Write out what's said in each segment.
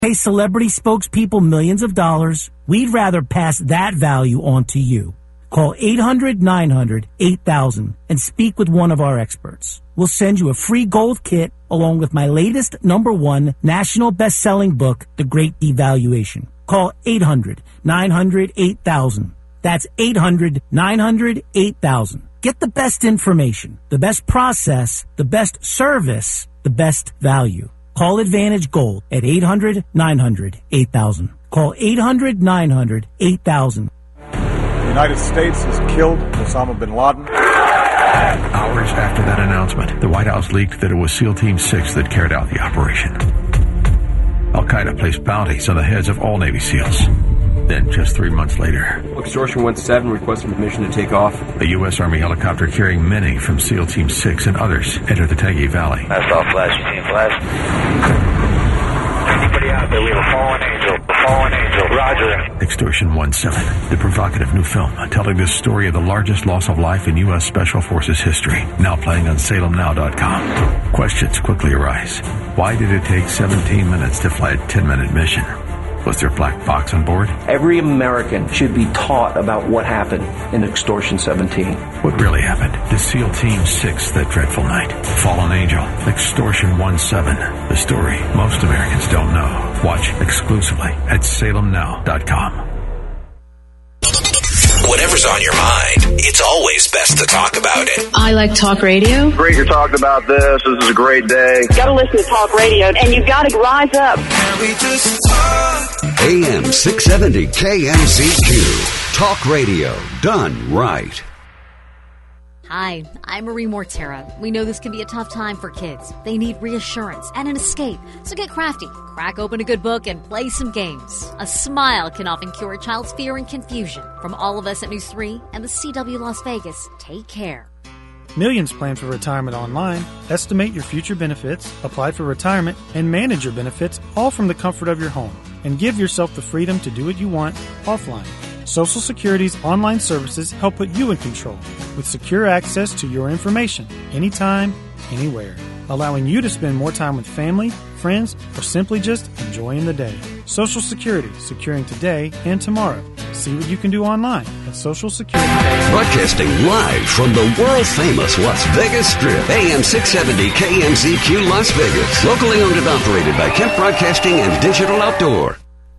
Pay celebrity spokespeople millions of dollars. We'd rather pass that value on to you. Call 800-900-8000 and speak with one of our experts. We'll send you a free gold kit along with my latest #1 national best-selling book, The Great Devaluation. Call 800-900-8000. That's 800-900-8000. Get the best information, the best process, the best service, the best value. Call Advantage Gold at 800-900-8000. Call 800-900-8000. The United States has killed Osama bin Laden. Hours after that announcement, the White House leaked that it was SEAL Team 6 that carried out the operation. Al-Qaeda placed bounties on the heads of all Navy SEALs. Then, just 3 months later, Extortion 17 requesting permission to take off. a U.S. Army helicopter carrying many from SEAL Team 6 and others entered the Tangi Valley. That's all flash. You seen flash? Anybody out there? We have a fallen angel. Fallen angel. Roger. Extortion 17, the provocative new film telling the story of the largest loss of life in U.S. Special Forces history, now playing on SalemNow.com. Questions quickly arise. Why did it take 17 minutes to fly a 10-minute mission? Was there a black box on board? Every American should be taught about what happened in Extortion 17. What really happened to SEAL Team 6 that dreadful night? Fallen Angel, Extortion 17, the story most Americans don't know. Watch exclusively at SalemNow.com. Whatever's on your mind, it's always best to talk about it. I like talk radio. Great you're talking about this. This is a great day. Got to listen to talk radio, and you've got to rise up. AM 670 KMZQ. Talk radio done right. Hi, I'm Marie Mortera. We know this can be a tough time for kids. They need reassurance and an escape. So get crafty, crack open a good book, and play some games. A smile can often cure a child's fear and confusion. From all of us at News 3 and the CW Las Vegas, take care. Millions plan for retirement online. Estimate your future benefits, apply for retirement, and manage your benefits all from the comfort of your home. And give yourself the freedom to do what you want offline. Social Security's online services help put you in control with secure access to your information anytime, anywhere, allowing you to spend more time with family, friends, or simply just enjoying the day. Social Security, securing today and tomorrow. See what you can do online at Social Security. Broadcasting live from the world-famous Las Vegas Strip, AM 670 KMZQ Las Vegas. Locally owned and operated by Kemp Broadcasting and Digital Outdoor.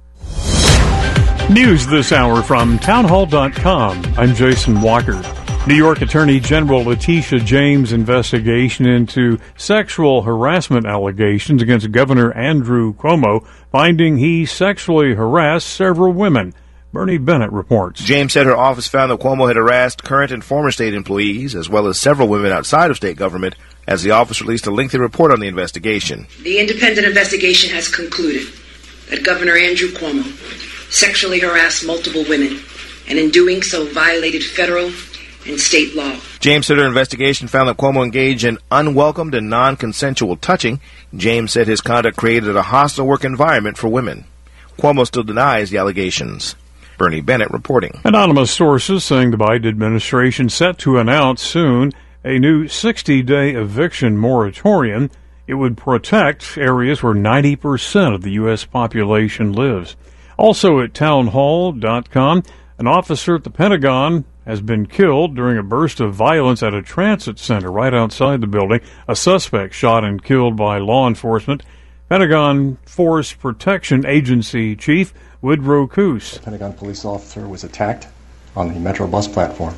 News this hour from townhall.com. I'm Jason Walker. New York Attorney General Letitia James' investigation into sexual harassment allegations against Governor Andrew Cuomo, finding he sexually harassed several women. Bernie Bennett reports. James said her office found that Cuomo had harassed current and former state employees, as well as several women outside of state government, as the office released a lengthy report on the investigation. The independent investigation has concluded that Governor Andrew Cuomo sexually harassed multiple women, and in doing so violated federal and state law. James said her investigation found that Cuomo engaged in unwelcomed and non-consensual touching. James said his conduct created a hostile work environment for women. Cuomo still denies the allegations. Bernie Bennett reporting. Anonymous sources saying the Biden administration set to announce soon a new 60-day eviction moratorium. It would protect areas where 90% of the U.S. population lives. Also at townhall.com, an officer at the Pentagon has been killed during a burst of violence at a transit center right outside the building. A suspect shot and killed by law enforcement. Pentagon Force Protection Agency Chief Woodrow Coos. A Pentagon police officer was attacked on the Metro bus platform.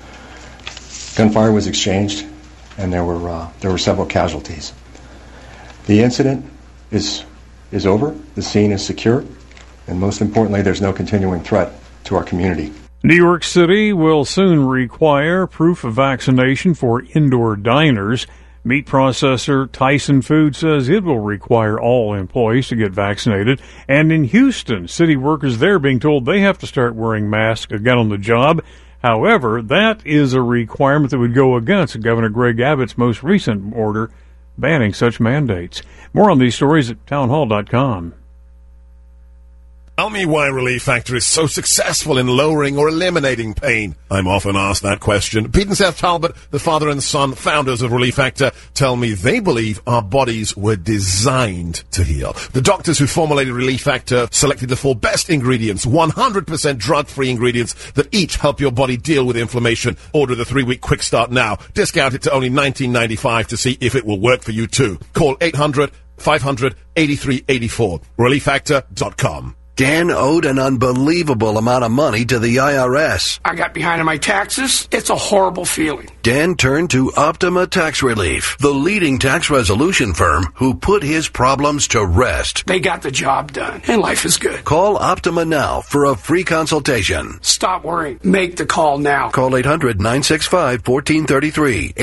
Gunfire was exchanged, and there were several casualties. The incident is over. The scene is secure. And most importantly, there's no continuing threat to our community. New York City will soon require proof of vaccination for indoor diners. Meat processor Tyson Foods says it will require all employees to get vaccinated. And in Houston, city workers there being told they have to start wearing masks again on the job. However, that is a requirement that would go against Governor Greg Abbott's most recent order banning such mandates. More on these stories at townhall.com. Tell me why Relief Factor is so successful in lowering or eliminating pain. I'm often asked that question. Pete and Seth Talbot, the father and son founders of Relief Factor, tell me they believe our bodies were designed to heal. The doctors who formulated Relief Factor selected the 4 best ingredients, 100% drug-free ingredients that each help your body deal with inflammation. Order the 3-week quick start now. Discount it to only $19.95 to see if it will work for you too. Call 800-500-8384. ReliefFactor.com. Dan owed an unbelievable amount of money to the IRS. I got behind on my taxes. It's a horrible feeling. Dan turned to Optima Tax Relief, the leading tax resolution firm who put his problems to rest. They got the job done, and life is good. Call Optima now for a free consultation. Stop worrying. Make the call now. Call 800-965-1433.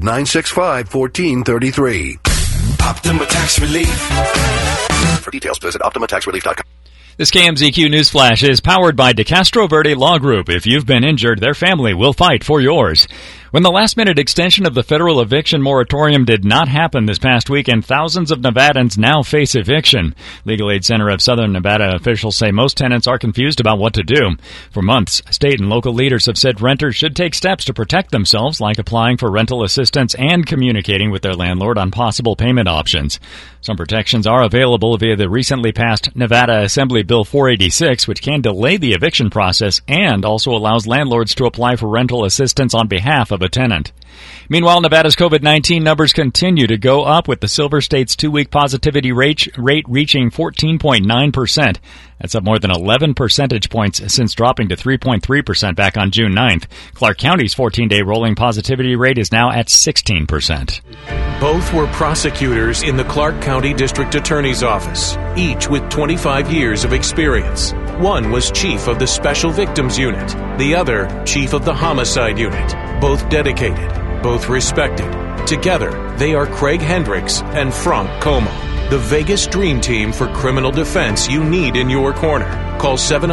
800-965-1433. Optima Tax Relief. For details, visit OptimaTaxRelief.com. This KMZQ News Flash is powered by DeCastro Verde Law Group. If you've been injured, their family will fight for yours. When the last-minute extension of the federal eviction moratorium did not happen this past weekend, thousands of Nevadans now face eviction. Legal Aid Center of Southern Nevada officials say most tenants are confused about what to do. For months, state and local leaders have said renters should take steps to protect themselves, like applying for rental assistance and communicating with their landlord on possible payment options. Some protections are available via the recently passed Nevada Assembly Bill 486, which can delay the eviction process and also allows landlords to apply for rental assistance on behalf of a tenant. Meanwhile, Nevada's COVID-19 numbers continue to go up, with the Silver State's 2-week positivity rate reaching 14.9%. That's up more than 11 percentage points since dropping to 3.3% back on June 9th. Clark County's 14-day rolling positivity rate is now at 16%. Both were prosecutors in the Clark County District Attorney's Office, each with 25 years of experience. One was chief of the Special Victims Unit, the other chief of the Homicide Unit. Both dedicated, both respected. Together, they are Craig Hendricks and Frank Como, the Vegas Dream Team for criminal defense you need in your corner. Call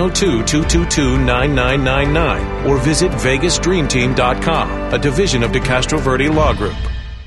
702-222-9999 or visit VegasDreamTeam.com, a division of DeCastro Verde Law Group.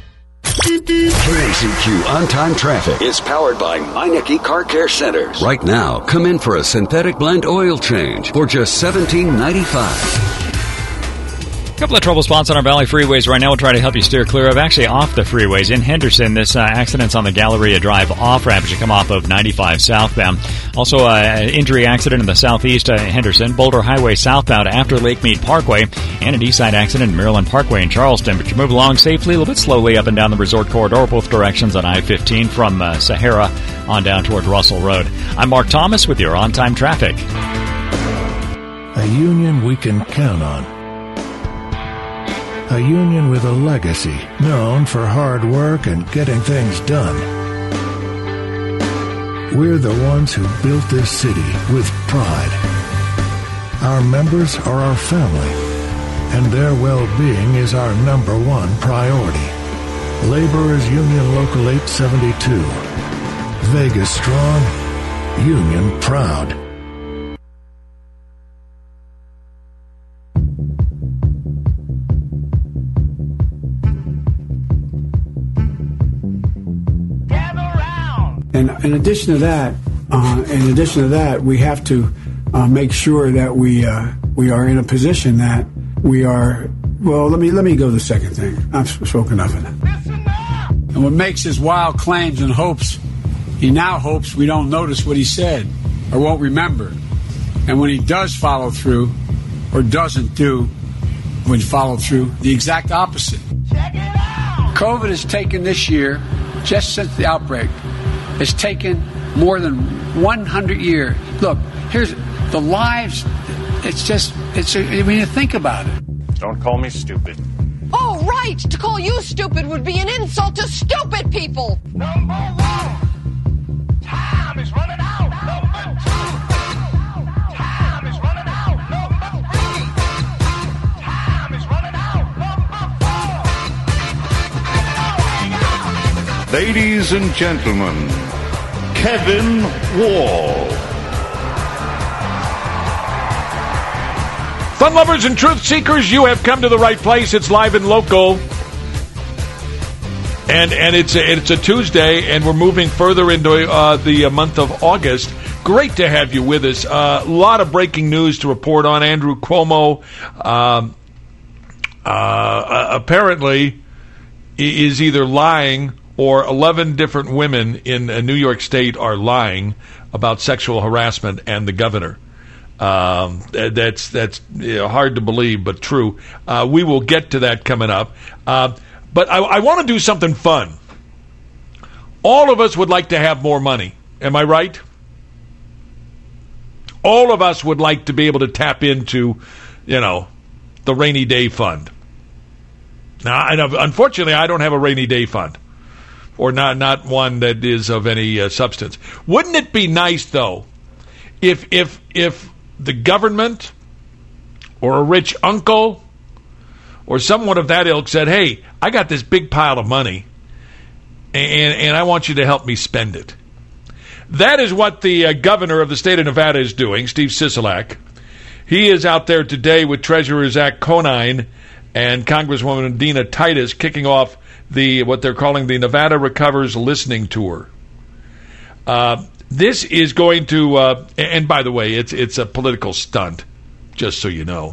KMZQ On-Time Traffic is powered by Meineke Car Care Centers. Right now, come in for a synthetic blend oil change for just $17.95. A couple of trouble spots on our Valley freeways right now. We'll try to help you steer clear of. Actually, off the freeways. In Henderson, this accident's on the Galleria Drive off-ramp as you come off of 95 southbound. Also, injury accident in the southeast Henderson. Boulder Highway southbound after Lake Mead Parkway. And an east side accident in Maryland Parkway in Charleston. But you move along safely, a little bit slowly up and down the resort corridor, both directions on I-15 from Sahara on down toward Russell Road. I'm Mark Thomas with your on-time traffic. A union we can count on. A union with a legacy, known for hard work and getting things done. We're the ones who built this city with pride. Our members are our family, and their well-being is our #1 priority. Laborers Union Local 872. Vegas strong, union proud. And in addition to that, we have to make sure that we are in a position that we are. Well, let me go to the second thing. I've spoken enough of that. And what makes his wild claims and hopes, he now hopes we don't notice what he said or won't remember. And when he does follow through or doesn't do when follow through, the exact opposite. Check it out. COVID has taken this year, just since the outbreak, it's taken more than 100 years. Look, here's the lives. When you think about it. Don't call me stupid. Oh, right. To call you stupid would be an insult to stupid people. Number 1. Time is running out. Number 2. Time is running out. Number 3. Time is running out. Number 4. Ladies and gentlemen, Kevin Wall. Fun lovers and truth seekers, you have come to the right place. It's live and local. And it's a Tuesday, and we're moving further into the month of August. Great to have you with us. A lot of breaking news to report on. Andrew Cuomo apparently is either lying or 11 different women in New York State are lying about sexual harassment and the governor. That's hard to believe, but true. We will get to that coming up. But I want to do something fun. All of us would like to have more money. Am I right? All of us would like to be able to tap into, the rainy day fund. Now, unfortunately, I don't have a rainy day fund, or not one that is of any substance. Wouldn't it be nice, though, if the government or a rich uncle or someone of that ilk said, "Hey, I got this big pile of money, and I want you to help me spend it." That is what the governor of the state of Nevada is doing, Steve Sisolak. He is out there today with Treasurer Zach Conine and Congresswoman Dina Titus kicking off what they're calling the Nevada Recovers Listening Tour. This is going to, and by the way, it's a political stunt, just so you know.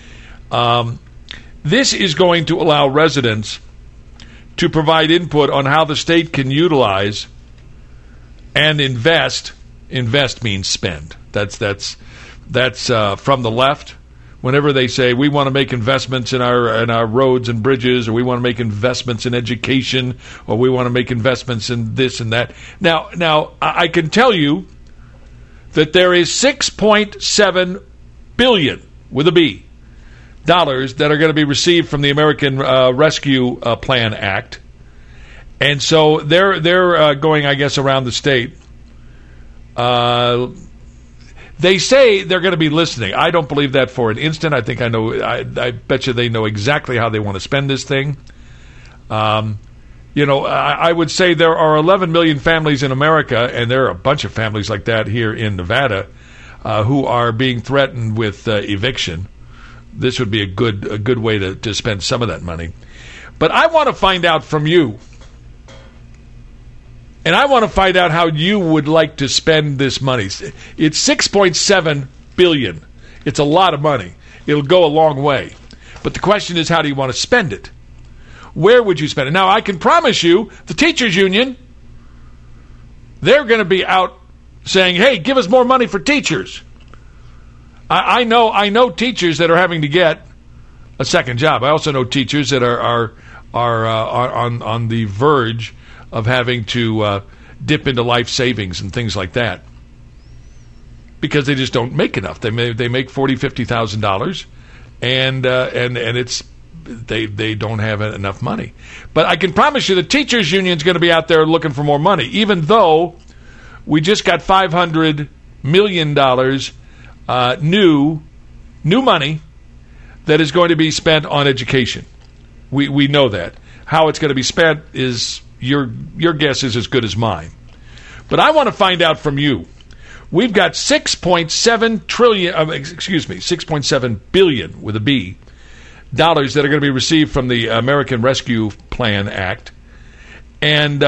This is going to allow residents to provide input on how the state can utilize and invest. Invest means spend. That's from the left. Whenever they say we want to make investments in our roads and bridges, or we want to make investments in education, or we want to make investments in this and that. Now I can tell you that there is $6.7 billion with a B dollars that are going to be received from the American Rescue Plan Act. And so they're going, I guess, around the state. They say they're going to be listening. I don't believe that for an instant. I think I know. I bet you they know exactly how they want to spend this thing. I would say there are 11 million families in America, and there are a bunch of families like that here in Nevada, who are being threatened with eviction. This would be a good way to spend some of that money. But I want to find out from you. And I want to find out how you would like to spend this money. It's $6.7 billion. It's a lot of money. It'll go a long way. But the question is, how do you want to spend it? Where would you spend it? Now, I can promise you, the teachers union, they're going to be out saying, "Hey, give us more money for teachers." I know teachers that are having to get a second job. I also know teachers that are on the verge of having to dip into life savings and things like that because they just don't make enough. They make $40,000-$50,000, and it's they don't have enough money. But I can promise you, the teachers union is going to be out there looking for more money, even though we just got $500 million new money that is going to be spent on education. We know that. How it's going to be spent is your guess is as good as mine. But I want to find out from you. We've got $6.7 billion with a B dollars that are going to be received from the American Rescue Plan Act, and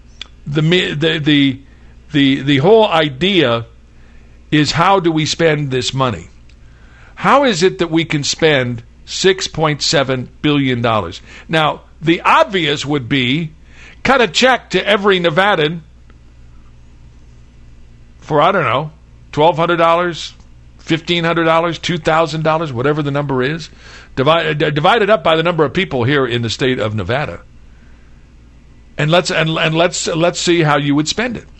the whole idea is, how do we spend this money? How is it that we can spend $6.7 billion? Now, the obvious would be cut a check to every Nevadan for, I don't know, $1,200, $1,500, $2,000, whatever the number is, divided up by the number of people here in the state of Nevada, and let's see how you would spend it.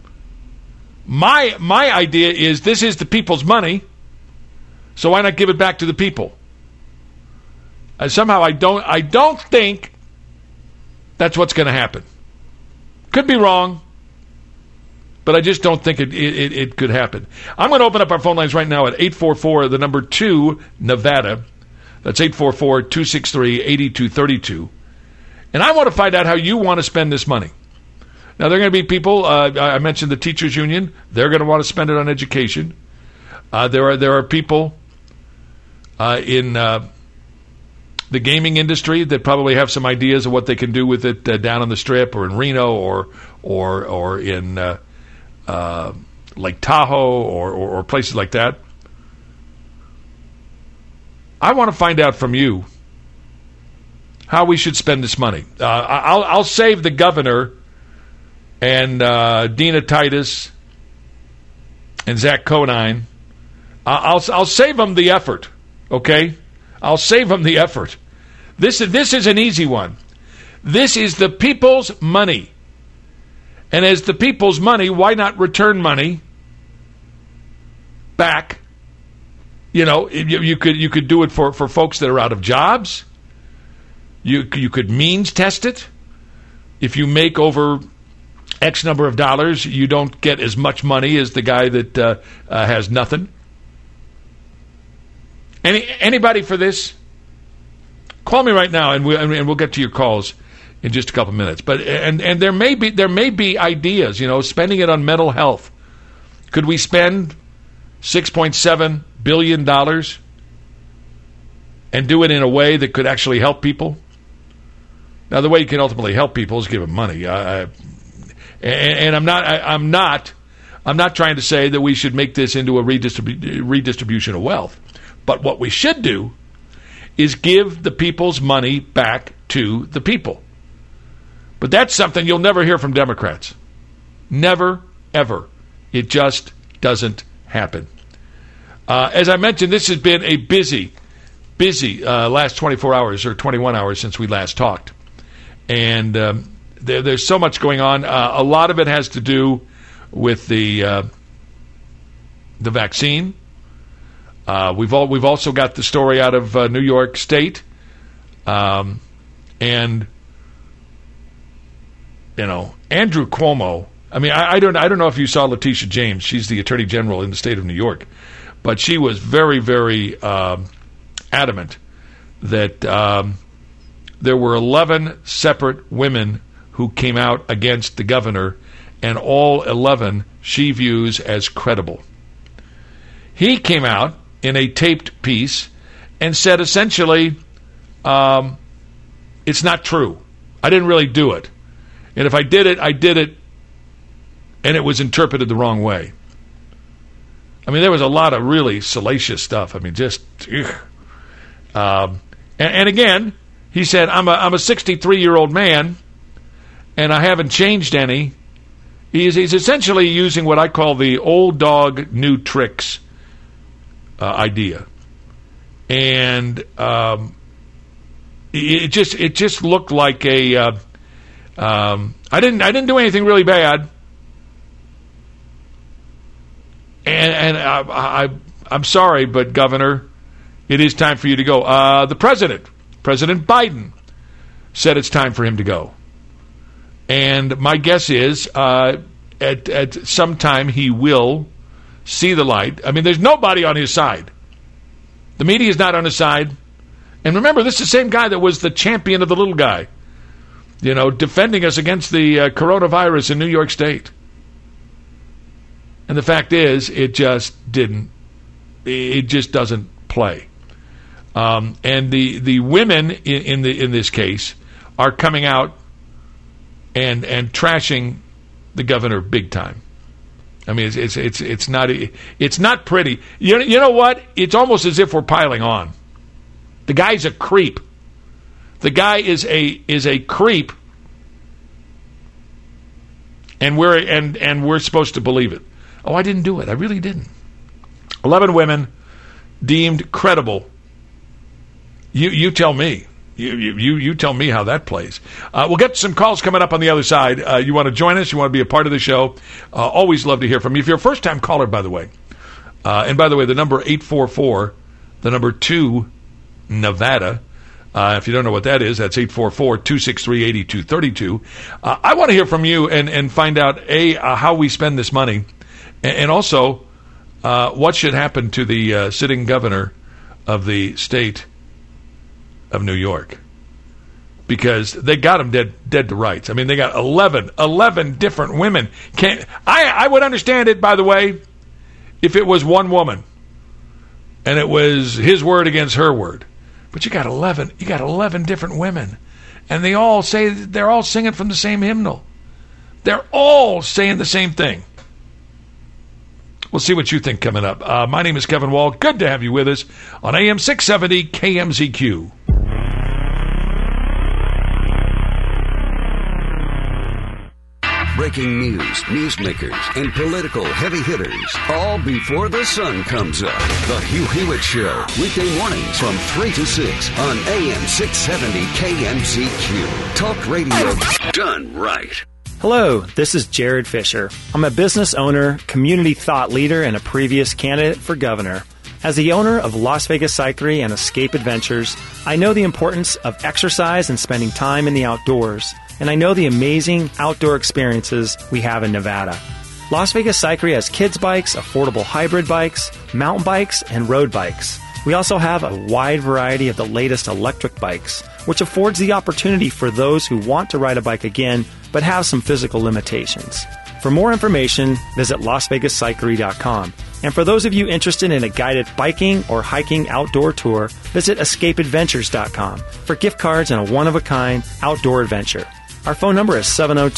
My idea is, this is the people's money, so why not give it back to the people? Somehow I don't think that's what's going to happen. Could be wrong, but I just don't think it could happen. I'm going to open up our phone lines right now at 844, the number 2, Nevada. That's 844-263-8232. And I want to find out how you want to spend this money. Now, there are going to be people, I mentioned the teachers union, they're going to want to spend it on education. There are people in the gaming industry that probably have some ideas of what they can do with it down on the Strip or in Reno or in Lake Tahoe or places like that. I want to find out from you how we should spend this money. I'll save the governor and Dina Titus and Zach Conine. I'll save them the effort, okay? I'll save them the effort. This is an easy one. This is the people's money. And as the people's money, why not return money back? You know, you could do it for folks that are out of jobs. You could means test it. If you make over X number of dollars, you don't get as much money as the guy that has nothing. Anybody for this? Call me right now, and we'll get to your calls in just a couple minutes. But and there may be ideas. You know, spending it on mental health. Could we spend $6.7 billion and do it in a way that could actually help people? Now, the way you can ultimately help people is give them money. And I'm not trying to say that we should make this into a redistribution of wealth. But what we should do is give the people's money back to the people. But that's something you'll never hear from Democrats. Never, ever. It just doesn't happen. As I mentioned, this has been a busy last 24 hours or 21 hours since we last talked. And there's so much going on. A lot of it has to do with the vaccine. We've also got the story out of New York State, and you know, Andrew Cuomo. I mean, I don't know if you saw Letitia James. She's the Attorney General in the state of New York, but she was very, very adamant that there were 11 separate women who came out against the governor, and all 11 she views as credible. He came out in a taped piece and said essentially, it's not true. I didn't really do it. And if I did it, and it was interpreted the wrong way. I mean, there was a lot of really salacious stuff. I mean, just, and again, he said, I'm a 63-year-old man, and I haven't changed any. He's essentially using what I call the old dog, new tricks idea, and it just looked like a. I didn't do anything really bad, and I'm sorry, but Governor, it is time for you to go. The President Biden, said it's time for him to go, and my guess is at some time he will see the light. I mean, there's nobody on his side. The media is not on his side. And remember, this is the same guy that was the champion of the little guy, you know, defending us against the coronavirus in New York State. And the fact is, it just doesn't play. And the women in this case are coming out and trashing the governor big time. I mean, it's not pretty. You know what? It's almost as if we're piling on. The guy's a creep. The guy is a creep, and we're supposed to believe it. Oh, I didn't do it. I really didn't. 11 women deemed credible. You tell me. You tell me how that plays. We'll get some calls coming up on the other side. You want to join us? You want to be a part of the show? Always love to hear from you. If you're a first-time caller, by the way, and by the way, the number 844, the number 2, Nevada. If you don't know what that is, that's 844-263-8232. I want to hear from you and find out, how we spend this money, and also what should happen to the sitting governor of the state of New York, because they got him dead to rights. I mean, they got 11 different women. I would understand it, by the way, if it was one woman and it was his word against her word. But you got 11 different women, and they're all singing from the same hymnal. They're all saying the same thing. We'll see what you think coming up. My name is Kevin Wall. Good to have you with us on AM 670 KMZQ. Breaking news, newsmakers, and political heavy hitters, all before the sun comes up. The Hugh Hewitt Show, weekday mornings from 3 to 6 on AM 670 KMZQ. Talk radio done right. Hello, this is Jared Fisher. I'm a business owner, community thought leader, and a previous candidate for governor. As the owner of Las Vegas Cyclery and Escape Adventures, I know the importance of exercise and spending time in the outdoors, and I know the amazing outdoor experiences we have in Nevada. Las Vegas Cyclery has kids bikes, affordable hybrid bikes, mountain bikes, and road bikes. We also have a wide variety of the latest electric bikes, which affords the opportunity for those who want to ride a bike again but have some physical limitations. For more information, visit LasVegasCyclery.com. And for those of you interested in a guided biking or hiking outdoor tour, visit EscapeAdventures.com for gift cards and a one-of-a-kind outdoor adventure. Our phone number is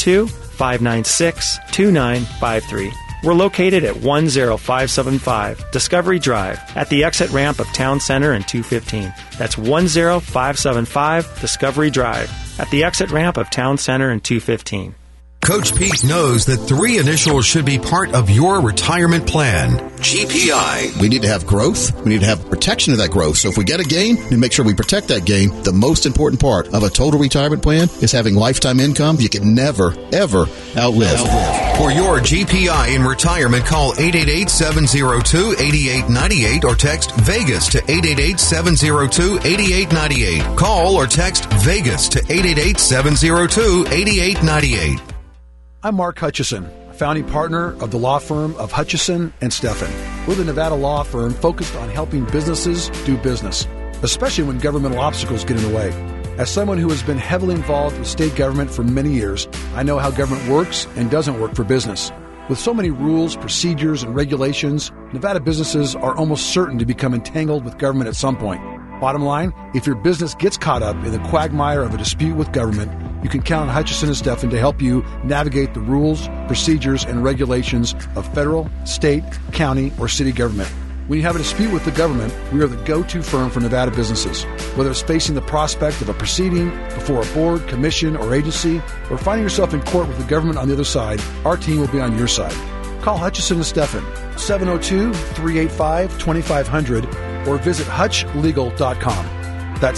702-596-2953. We're located at 10575 Discovery Drive at the exit ramp of Town Center and 215. That's 10575 Discovery Drive at the exit ramp of Town Center and 215. Coach Pete knows that 3 initials should be part of your retirement plan. GPI. We need to have growth. We need to have protection of that growth. So if we get a gain, we need to make sure we protect that gain. The most important part of a total retirement plan is having lifetime income you can never, ever outlive. For your GPI in retirement, call 888-702-8898 or text VEGAS to 888-702-8898. Call or text VEGAS to 888-702-8898. I'm Mark Hutchison, founding partner of the law firm of Hutchison and Steffen. We're the Nevada law firm focused on helping businesses do business, especially when governmental obstacles get in the way. As someone who has been heavily involved with state government for many years, I know how government works and doesn't work for business. With so many rules, procedures, and regulations, Nevada businesses are almost certain to become entangled with government at some point. Bottom line, if your business gets caught up in the quagmire of a dispute with government, you can count on Hutchison and Steffen to help you navigate the rules, procedures, and regulations of federal, state, county, or city government. When you have a dispute with the government, we are the go-to firm for Nevada businesses. Whether it's facing the prospect of a proceeding before a board, commission, or agency, or finding yourself in court with the government on the other side, our team will be on your side. Call Hutchison and Steffen, 702-385-2500, or visit hutchlegal.com. That's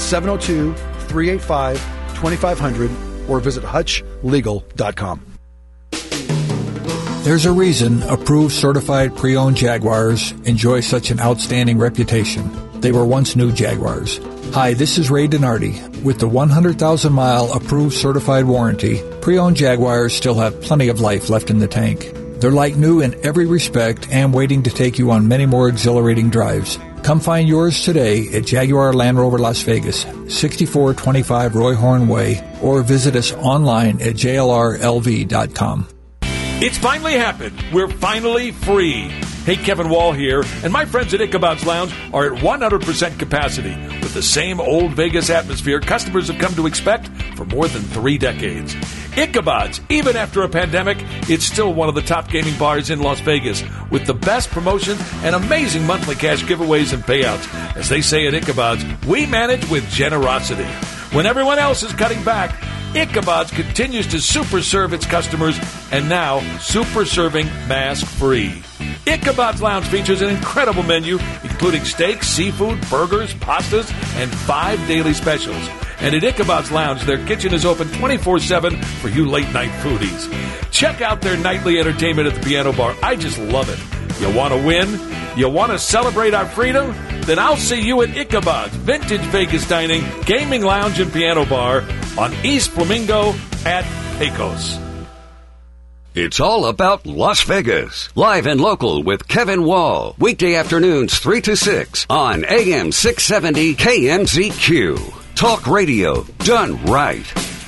702-385-2500, or visit hutchlegal.com. There's a reason approved certified pre-owned Jaguars enjoy such an outstanding reputation. They were once new Jaguars. Hi, this is Ray Donardi. With the 100,000-mile approved certified warranty, pre-owned Jaguars still have plenty of life left in the tank. They're like new in every respect and waiting to take you on many more exhilarating drives. Come find yours today at Jaguar Land Rover Las Vegas, 6425 Roy Horn Way, or visit us online at jlrlv.com. It's finally happened. We're finally free. Hey, Kevin Wall here, and my friends at Ichabod's Lounge are at 100% capacity with the same old Vegas atmosphere customers have come to expect for more than 3 decades. Ichabod's, even after a pandemic, it's still one of the top gaming bars in Las Vegas with the best promotions and amazing monthly cash giveaways and payouts. As they say at Ichabod's, we manage with generosity. When everyone else is cutting back, Ichabod's continues to super serve its customers, and now super serving mask-free. Ichabod's Lounge features an incredible menu, including steaks, seafood, burgers, pastas, and 5 daily specials. And at Ichabod's Lounge, their kitchen is open 24/7 for you late-night foodies. Check out their nightly entertainment at the Piano Bar. I just love it. You want to win? You want to celebrate our freedom? Then I'll see you at Ichabod's Vintage Vegas Dining, Gaming Lounge, and Piano Bar on East Flamingo at Pecos. It's all about Las Vegas. Live and local with Kevin Wall. Weekday afternoons 3 to 6 on AM 670 KMZQ. Talk radio done right.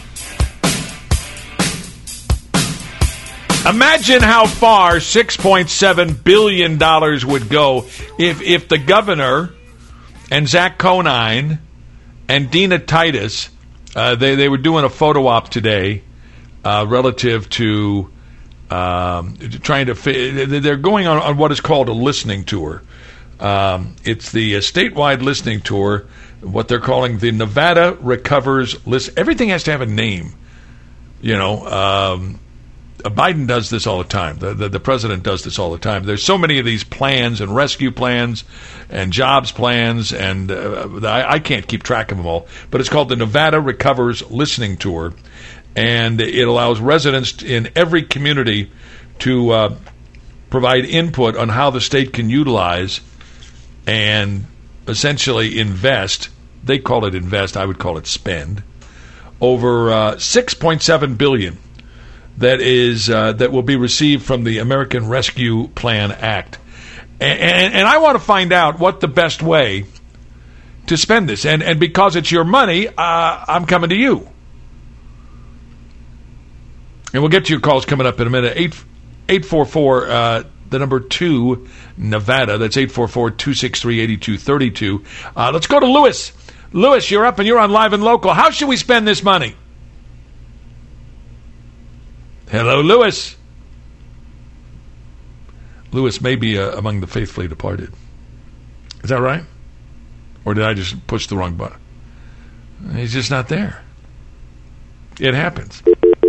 Imagine how far $6.7 billion would go if the governor and Zach Conine and Dina Titus, they were doing a photo op today relative to Trying to they're going on what is called a listening tour. It's the statewide listening tour, what they're calling the Nevada Recovers List. Everything has to have a name. Biden does this all the time. The president does this all the time. There's so many of these plans and rescue plans and jobs plans, and I can't keep track of them all. But it's called the Nevada Recovers Listening Tour, and it allows residents in every community to provide input on how the state can utilize and essentially invest. They call it invest. I would call it spend. Over $6.7 billion that will be received from the American Rescue Plan Act. And I want to find out what the best way to spend this. And because it's your money, I'm coming to you. And we'll get to your calls coming up in a minute. 844, the number 2, Nevada. That's 844-263-8232. Let's go to Lewis. Lewis, you're up and you're on Live and Local. How should we spend this money? Hello, Lewis. Lewis may be among the faithfully departed. Is that right? Or did I just push the wrong button? He's just not there. It happens.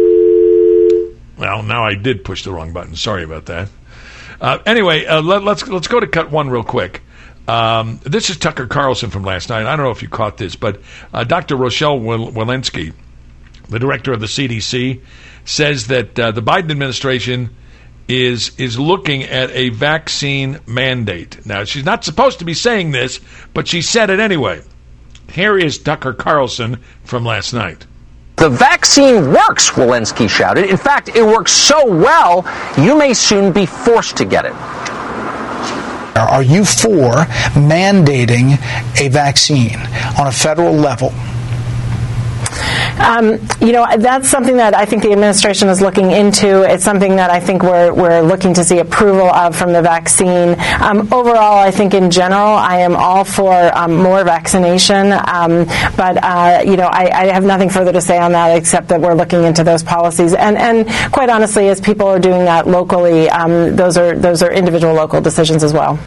Well, now I did push the wrong button. Sorry about that. Anyway, let's go to cut one real quick. This is Tucker Carlson from last night. I don't know if you caught this, but Dr. Rochelle Walensky, the director of the CDC, says that the Biden administration is looking at a vaccine mandate. Now, she's not supposed to be saying this, but she said it anyway. Here is Tucker Carlson from last night. The vaccine works, Walensky shouted. In fact, it works so well, you may soon be forced to get it. Are you for mandating a vaccine on a federal level? That's something that I think the administration is looking into. It's something that I think we're looking to see approval of from the vaccine. Overall, I think in general, I am all for more vaccination. I have nothing further to say on that except that we're looking into those policies. And quite honestly, as people are doing that locally, those are individual local decisions as well.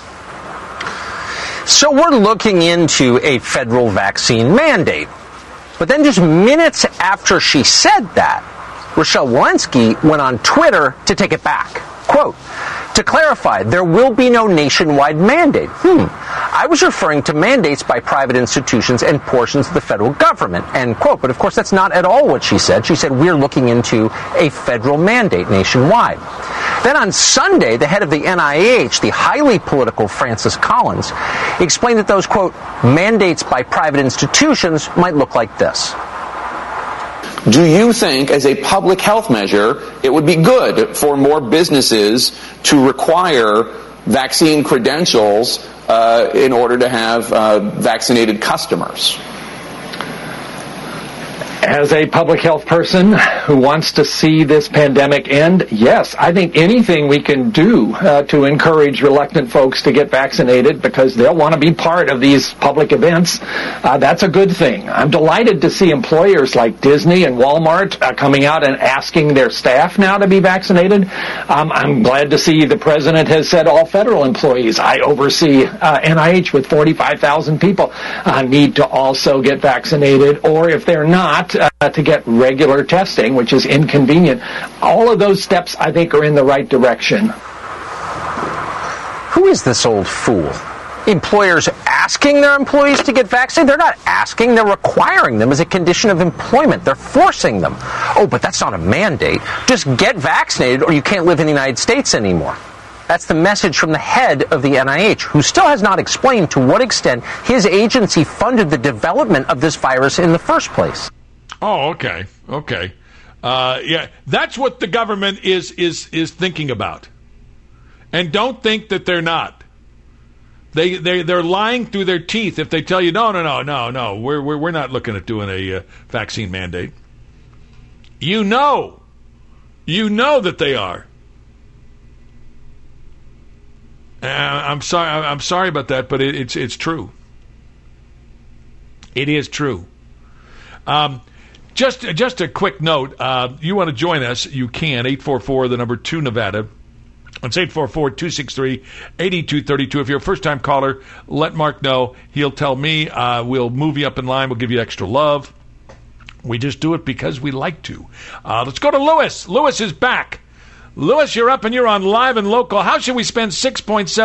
So we're looking into a federal vaccine mandate. But then just minutes after she said that, Rochelle Walensky went on Twitter to take it back. Quote, to clarify, there will be no nationwide mandate. I was referring to mandates by private institutions and portions of the federal government, end quote. But of course, that's not at all what she said. She said, we're looking into a federal mandate nationwide. Then on Sunday, the head of the NIH, the highly political Francis Collins, explained that those, quote, mandates by private institutions might look like this. Do you think, as a public health measure, it would be good for more businesses to require vaccine credentials in order to have vaccinated customers? As a public health person who wants to see this pandemic end, yes, I think anything we can do to encourage reluctant folks to get vaccinated because they'll want to be part of these public events, that's a good thing. I'm delighted to see employers like Disney and Walmart coming out and asking their staff now to be vaccinated. I'm glad to see the president has said all federal employees, I oversee NIH with 45,000 people, need to also get vaccinated, or if they're not, to get regular testing, which is inconvenient. All of those steps, I think, are in the right direction. Who is this old fool? Employers asking their employees to get vaccinated? They're not asking, they're requiring them as a condition of employment. They're forcing them. Oh, but that's not a mandate. Just get vaccinated or you can't live in the United States anymore. That's the message from the head of the NIH, who still has not explained to what extent his agency funded the development of this virus in the first place. Oh, okay. Yeah, that's what the government is thinking about. And don't think that they're not. They're lying through their teeth if they tell you, no, we're not looking at doing a vaccine mandate. You know that they are. I'm sorry about that, but it's true. It is true. Just a quick note. You want to join us, you can. 844, the number 2 Nevada. It's 844-263-8232. If you're a first-time caller, let Mark know. He'll tell me. We'll move you up in line. We'll give you extra love. We just do it because we like to. Let's go to Lewis. Lewis is back. Lewis, you're up and you're on Live and Local. How should we spend $6.7